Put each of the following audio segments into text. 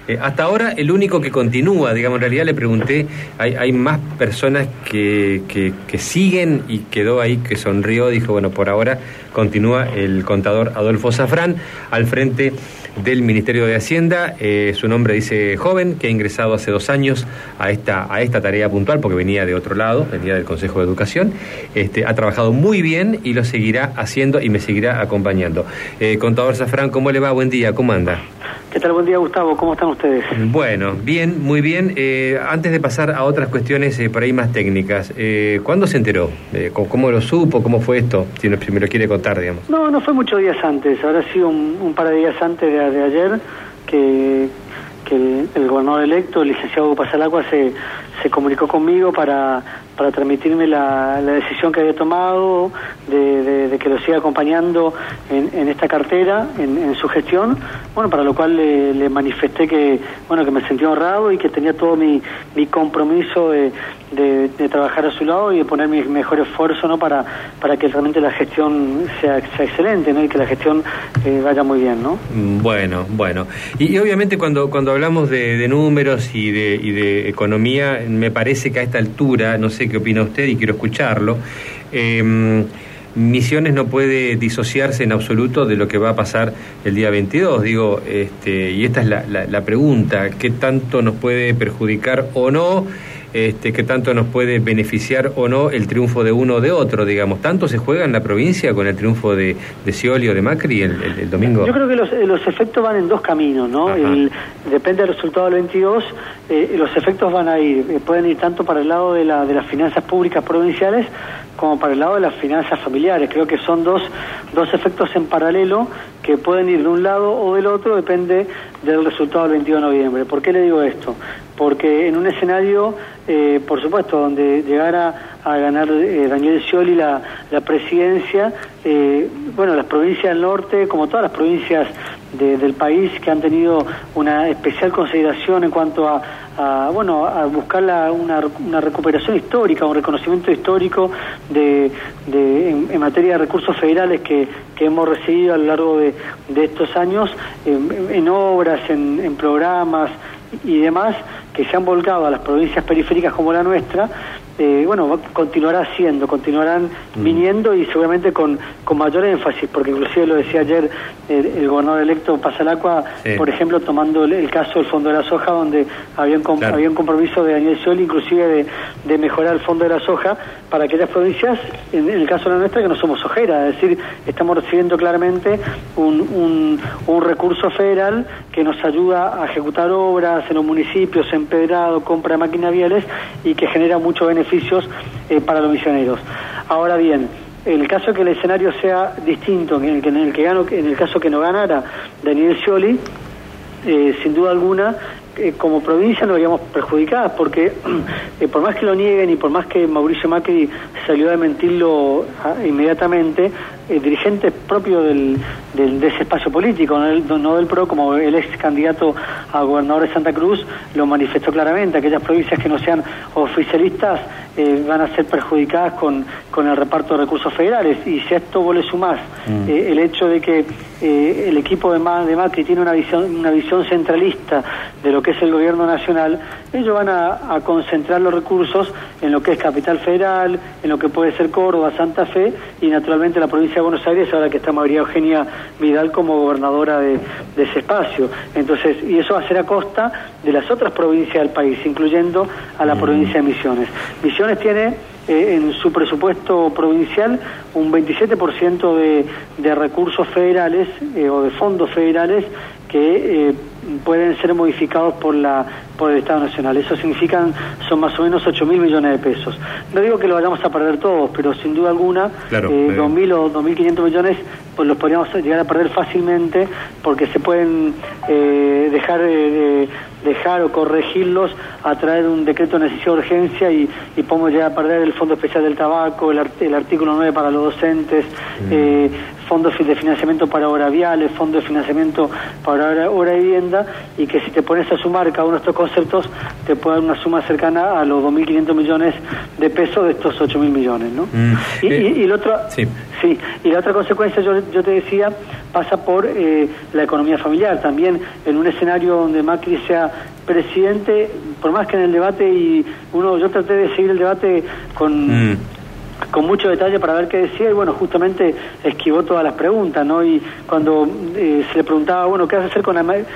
Hasta ahora el único que continúa, digamos, en realidad le pregunté, hay más personas que siguen y quedó ahí, que sonrió, dijo, bueno, por ahora continúa el contador Adolfo Zafrán al frente del Ministerio de Hacienda. Su nombre dice joven, que ha ingresado hace 2 años a esta tarea puntual, porque venía de otro lado, venía del Consejo de Educación. Ha trabajado muy bien y lo seguirá haciendo y me seguirá acompañando. Contador Zafrán, ¿cómo le va? Buen día, ¿cómo anda? ¿Qué tal? Buen día, Gustavo. ¿Cómo están ustedes? Bueno, bien, muy bien. Antes de pasar a otras cuestiones por ahí más técnicas, ¿cuándo se enteró? ¿Cómo lo supo? ¿Cómo fue esto? Si me lo quiere contar, digamos. No fue muchos días antes. Habrá sido un par de días antes de ayer que el gobernador electo, el licenciado Pasalacqua, se comunicó conmigo para transmitirme la decisión que había tomado de que lo siga acompañando en esta cartera, en su gestión, bueno, para lo cual le manifesté que me sentía honrado y que tenía todo mi compromiso de trabajar a su lado y de poner mi mejor esfuerzo, ¿no?, para que realmente la gestión sea excelente, ¿no?, y que la gestión vaya muy bien, ¿no? Bueno. Y obviamente cuando hablamos de números y de economía, me parece que a esta altura, no sé qué opina usted y quiero escucharlo, Misiones no puede disociarse en absoluto de lo que va a pasar el día 22, digo, y esta es la pregunta: ¿qué tanto nos puede perjudicar o no? ¿Qué tanto nos puede beneficiar o no el triunfo de uno o de otro, digamos? ¿Tanto se juega en la provincia con el triunfo de Scioli o de Macri el domingo? Yo creo que los efectos van en 2 caminos, ¿no? Depende del resultado del 22, los efectos van a ir, pueden ir tanto para el lado de las finanzas públicas provinciales como para el lado de las finanzas familiares. Creo que son dos efectos en paralelo que pueden ir de un lado o del otro, depende del resultado del 22 de noviembre. ¿Por qué le digo esto? Porque en un escenario, por supuesto, donde llegara a ganar Daniel Scioli la presidencia, las provincias del norte, como todas las provincias del país, que han tenido una especial consideración en cuanto a buscar una recuperación histórica, un reconocimiento histórico en materia de recursos federales que hemos recibido a lo largo de estos años, en obras, en programas y demás, que se han volcado a las provincias periféricas como la nuestra. Continuarán viniendo, y seguramente con mayor énfasis, porque inclusive lo decía ayer el gobernador electo Pasalacqua, sí, por ejemplo, tomando el caso del Fondo de la Soja, donde había un compromiso de Daniel Scioli, inclusive de mejorar el Fondo de la Soja para aquellas provincias, en el caso de la nuestra, que no somos sojera, es decir, estamos recibiendo claramente un recurso federal que nos ayuda a ejecutar obras en los municipios, empedrado, compra de máquinas viales, y que genera muchos beneficios para los misioneros. Ahora bien, en el caso de que el escenario sea distinto, en el caso que no ganara Daniel Scioli, sin duda alguna, como provincia nos veríamos perjudicadas, porque por más que lo nieguen y por más que Mauricio Macri salió a desmentirlo inmediatamente, dirigentes propios de ese espacio político, no del PRO, como el ex candidato a gobernador de Santa Cruz, lo manifestó claramente: aquellas provincias que no sean oficialistas van a ser perjudicadas con el reparto de recursos federales. Y si a esto vos le sumás el hecho de que el equipo de Macri tiene una visión centralista de lo que es el gobierno nacional, ellos van a concentrar los recursos en lo que es Capital Federal, en lo que puede ser Córdoba, Santa Fe y naturalmente la provincia de Buenos Aires, ahora que está María Eugenia Vidal como gobernadora de ese espacio. Entonces, y eso va a ser a costa de las otras provincias del país, incluyendo a la provincia de Misiones. Misiones tiene en su presupuesto provincial un 27% de recursos federales o de fondos federales que pueden ser modificados por el Estado Nacional. Eso son más o menos 8.000 millones de pesos. No digo que lo vayamos a perder todos, pero sin duda alguna, claro, 2.000 o 2.500 millones pues los podríamos llegar a perder fácilmente, porque se pueden dejar o corregirlos a través de un decreto de necesidad de urgencia, y podemos llegar a perder el Fondo Especial del Tabaco, el artículo 9 para los docentes, fondos de financiamiento para obras viales, fondos de financiamiento para obra de vivienda, y que si te pones a sumar cada uno de estos conceptos te puede dar una suma cercana a los 2.500 millones de pesos de estos 8.000 millones, ¿no? Y el otro, sí, y la otra consecuencia, yo te decía, pasa por la economía familiar. También en un escenario donde Macri sea presidente, por más que en el debate, yo traté de seguir el debate con mucho detalle para ver qué decía, y bueno, justamente esquivó todas las preguntas, ¿no? Y cuando se le preguntaba, bueno, ¿qué vas a hacer con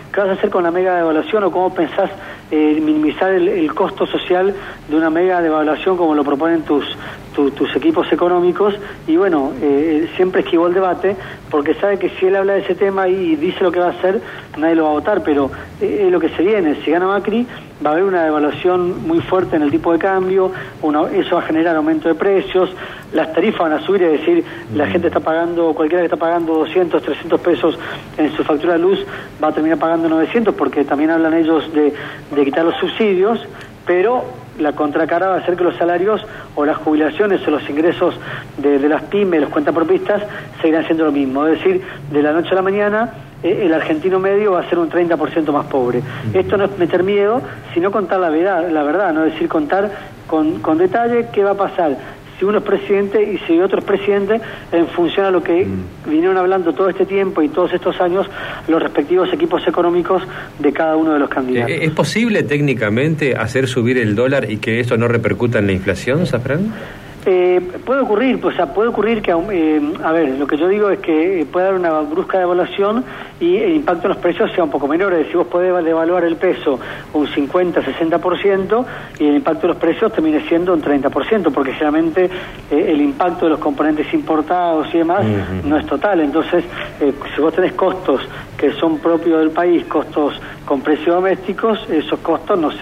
la mega devaluación, o cómo pensás minimizar el costo social de una mega devaluación como lo proponen tus equipos económicos? Y bueno, siempre esquivó el debate, porque sabe que si él habla de ese tema y dice lo que va a hacer, nadie lo va a votar, pero es lo que se viene. Si gana Macri, va a haber una devaluación muy fuerte en el tipo de cambio, eso va a generar aumento de precios, las tarifas van a subir, es decir, la gente está pagando, cualquiera que está pagando 200, 300 pesos en su factura de luz, va a terminar pagando 900, porque también hablan ellos de quitar los subsidios, pero la contracara va a ser que los salarios o las jubilaciones o los ingresos de las pymes, los cuentapropistas, seguirán siendo lo mismo. Es decir, de la noche a la mañana, el argentino medio va a ser un 30% más pobre. Esto no es meter miedo, sino contar la verdad, ¿no? Es decir, contar con detalle qué va a pasar si uno es presidente y si otro es presidente, en función a lo que vinieron hablando todo este tiempo y todos estos años los respectivos equipos económicos de cada uno de los candidatos. ¿Es posible técnicamente hacer subir el dólar y que esto no repercuta en la inflación, Zafrán? Puede ocurrir, puede ocurrir que, a ver, lo que yo digo es que puede haber una brusca devaluación y el impacto en los precios sea un poco menor. Es decir, vos podés devaluar el peso un 50, 60% y el impacto de los precios termine siendo un 30%, porque generalmente el impacto de los componentes importados y demás no es total. Entonces, si vos tenés costos que son propios del país, costos con precios domésticos, esos costos no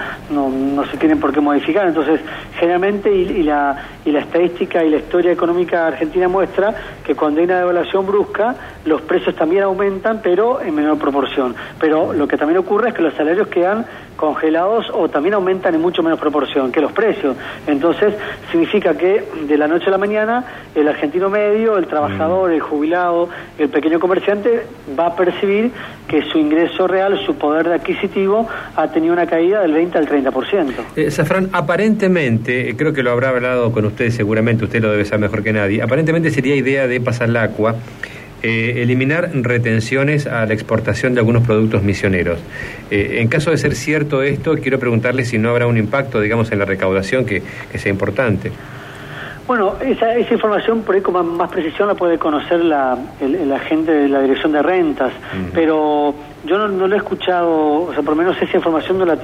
se tienen por qué modificar. Entonces, generalmente, y la estadística y la historia económica argentina muestra que cuando hay una devaluación brusca, los precios también aumentan, pero en menor proporción. Pero lo que también ocurre es que los salarios quedan congelados o también aumentan en mucho menos proporción que los precios. Entonces, significa que de la noche a la mañana, el argentino medio, el trabajador, el jubilado, el pequeño comerciante, va a percibir que su ingreso real, su poder adquisitivo, ha tenido una caída del 20 al 30%. Zafrán, aparentemente, creo que lo habrá hablado con usted seguramente, usted lo debe saber mejor que nadie, aparentemente sería idea de Pasalacqua eliminar retenciones a la exportación de algunos productos misioneros. En caso de ser cierto esto, quiero preguntarle si no habrá un impacto, digamos, en la recaudación que sea importante. Bueno, esa información por ahí con más precisión la puede conocer el agente de la Dirección de Rentas, pero yo no lo he escuchado, o sea, por lo menos esa información no la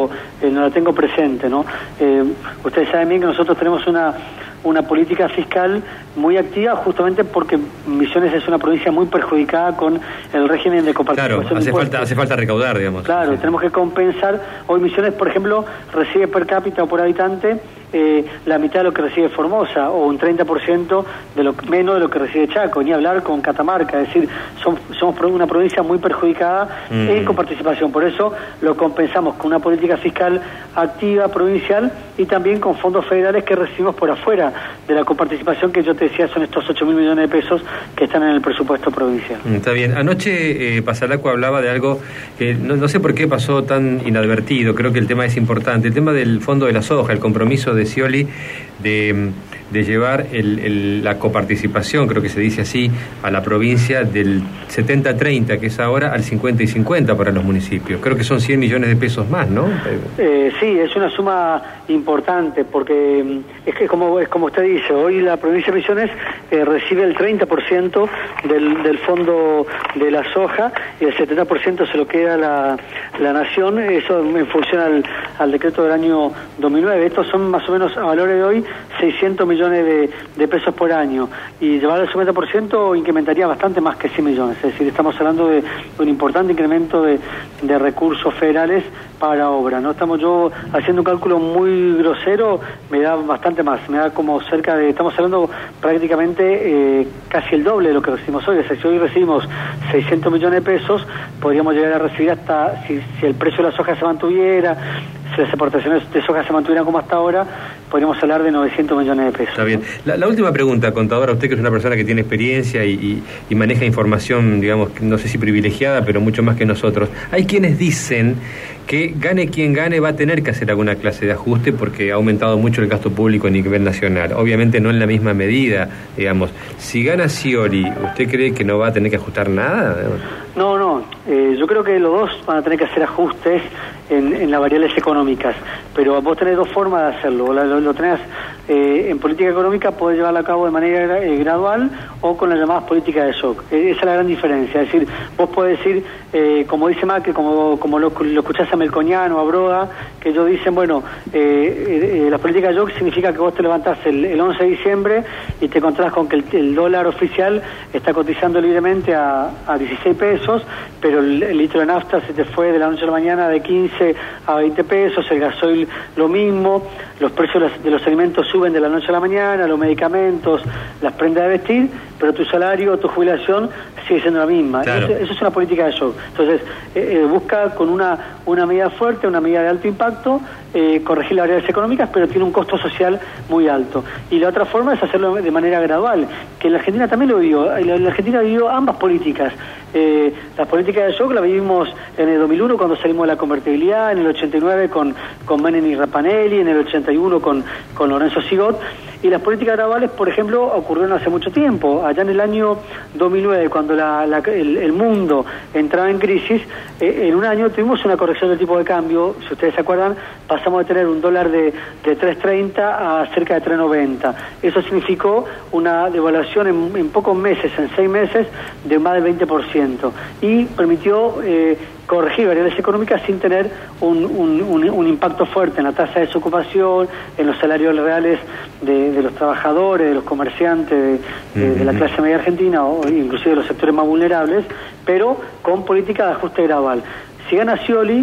tengo presente, ¿no? Ustedes saben bien que nosotros tenemos una política fiscal muy activa, justamente porque Misiones es una provincia muy perjudicada con el régimen de coparticipación. Claro, hace falta recaudar, digamos. Claro, tenemos que compensar. Hoy Misiones, por ejemplo, recibe per cápita o por habitante la mitad de lo que recibe Formosa, o un 30% menos de lo que recibe Chaco, ni hablar con Catamarca. Es decir, somos una provincia muy perjudicada en coparticipación. Por eso lo compensamos con una política fiscal activa, provincial, y también con fondos federales que recibimos por afuera de la coparticipación, que yo te decía son estos 8.000 millones de pesos que están en el presupuesto provincial. Está bien. Anoche Pasalacqua hablaba de algo que no sé por qué pasó tan inadvertido, creo que el tema es importante, el tema del fondo de la soja, el compromiso de Scioli de llevar la coparticipación, creo que se dice así, a la provincia del 70-30, que es ahora, al 50-50 para los municipios. Creo que son 100 millones de pesos más, ¿no? Sí, es una suma importante, porque es que como usted dice, hoy la provincia de Misiones recibe el 30% del fondo de la soja y el 70% se lo queda la nación, eso en función al decreto del año 2009. Estos son más o menos, a valores de hoy, 600 millones de pesos por año, y llevar al 50% incrementaría bastante más que 100 millones, es decir, estamos hablando de un importante incremento de recursos federales para obra, ¿no? Estamos haciendo un cálculo muy grosero, me da bastante más, me da como estamos hablando prácticamente casi el doble de lo que recibimos hoy. O sea, si hoy recibimos 600 millones de pesos, podríamos llegar a recibir hasta, si el precio de la soja se mantuviera, si las exportaciones de soja se mantuvieran como hasta ahora, podríamos hablar de 900 millones de pesos. Está bien. La última pregunta, contadora, usted que es una persona que tiene experiencia y maneja información, digamos, no sé si privilegiada, pero mucho más que nosotros. Hay quienes dicen que gane quien gane va a tener que hacer alguna clase de ajuste porque ha aumentado mucho el gasto público a nivel nacional. Obviamente no en la misma medida, digamos. Si gana Scioli, ¿usted cree que no va a tener que ajustar nada? No, yo creo que los dos van a tener que hacer ajustes en las variables económicas, pero vos tenés dos formas de hacerlo. Lo tenés en política económica, podés llevarlo a cabo de manera gradual o con las llamadas políticas de shock. Esa es la gran diferencia. Es decir, vos podés decir, como dice Macri, como lo escuchás a Melconian o a Broda, que ellos dicen, bueno, la política de shock significa que vos te levantás el 11 de diciembre y te encontrás con que el dólar oficial está cotizando libremente a 16 pesos, pero el litro de nafta se te fue de la noche a la mañana de 15 a 20 pesos, el gasoil lo mismo, los precios de los alimentos suben de la noche a la mañana, los medicamentos, las prendas de vestir, pero tu salario o tu jubilación sigue siendo la misma. Claro. Eso es una política de shock. Entonces, busca con una medida fuerte, una medida de alto impacto, corregir las variables económicas, pero tiene un costo social muy alto. Y la otra forma es hacerlo de manera gradual, que en la Argentina también lo vivió. La Argentina vivió ambas políticas. Las políticas de shock la vivimos en el 2001 cuando salimos de la convertibilidad, en el 89 con Menem y Rapanelli, en el 81 con Lorenzo Sigot, y las políticas graduales, por ejemplo, ocurrieron hace mucho tiempo. Allá en el año 2009, cuando el mundo entraba en crisis, en un año tuvimos una corrección del tipo de cambio. Si ustedes se acuerdan, pasamos de tener un dólar de 3.30 a cerca de 3.90. Eso significó una devaluación en pocos meses, en 6 meses, de más del 20%, y permitió corregir variables económicas sin tener un impacto fuerte en la tasa de desocupación, en los salarios reales de los trabajadores, de los comerciantes, de la clase media argentina, o inclusive de los sectores más vulnerables, pero con política de ajuste gradual. Si gana Scioli,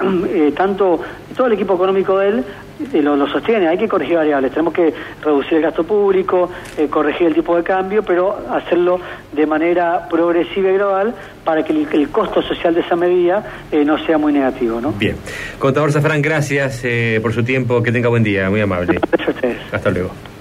todo el equipo económico de él lo sostiene. Hay que corregir variables, tenemos que reducir el gasto público, corregir el tipo de cambio, pero hacerlo de manera progresiva y gradual para que el costo social de esa medida no sea muy negativo, ¿no? Bien. Contador Zaffarán, gracias por su tiempo, que tenga buen día, muy amable. Gracias a ustedes. Hasta luego.